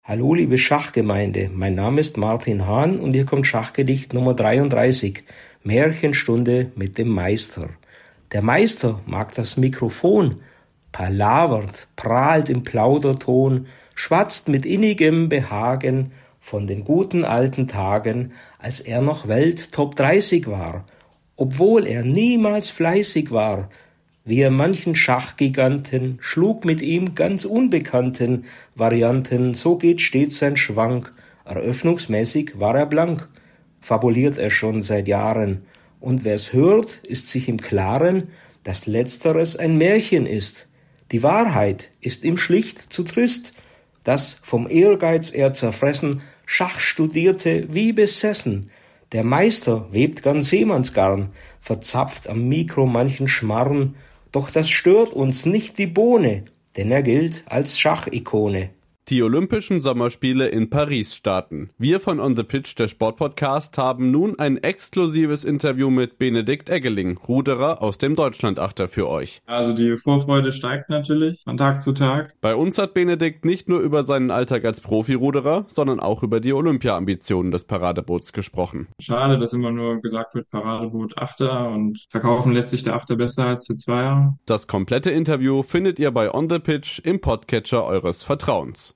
Hallo liebe Schachgemeinde, mein Name ist Martin Hahn und hier kommt Schachgedicht Nummer 33, Märchenstunde mit dem Meister. Der Meister mag das Mikrofon, palavert, prahlt im Plauderton, schwatzt mit innigem Behagen von den guten alten Tagen, als er noch Welt-Top 30 war, obwohl er niemals fleißig war. Wie er manchen Schachgiganten schlug mit ihm ganz unbekannten Varianten, so geht stets sein Schwank. Eröffnungsmäßig war er blank, fabuliert er schon seit Jahren. Und wer's hört, ist sich im Klaren, dass Letzteres ein Märchen ist. Die Wahrheit ist ihm schlicht zu trist, dass vom Ehrgeiz er zerfressen Schach studierte wie besessen. Der Meister webt ganz Seemannsgarn, verzapft am Mikro manchen Schmarren, doch das stört uns nicht die Bohne, denn er gilt als Schachikone. Die Olympischen Sommerspiele in Paris starten. Wir von On the Pitch, der Sportpodcast, haben nun ein exklusives Interview mit Benedikt Eggeling, Ruderer aus dem Deutschlandachter für euch. Also die Vorfreude steigt natürlich von Tag zu Tag. Bei uns hat Benedikt nicht nur über seinen Alltag als Profiruderer, sondern auch über die Olympia-Ambitionen des Paradeboots gesprochen. Schade, dass immer nur gesagt wird, Paradeboot Achter und verkaufen lässt sich der Achter besser als der Zweier. Das komplette Interview findet ihr bei On the Pitch im Podcatcher eures Vertrauens.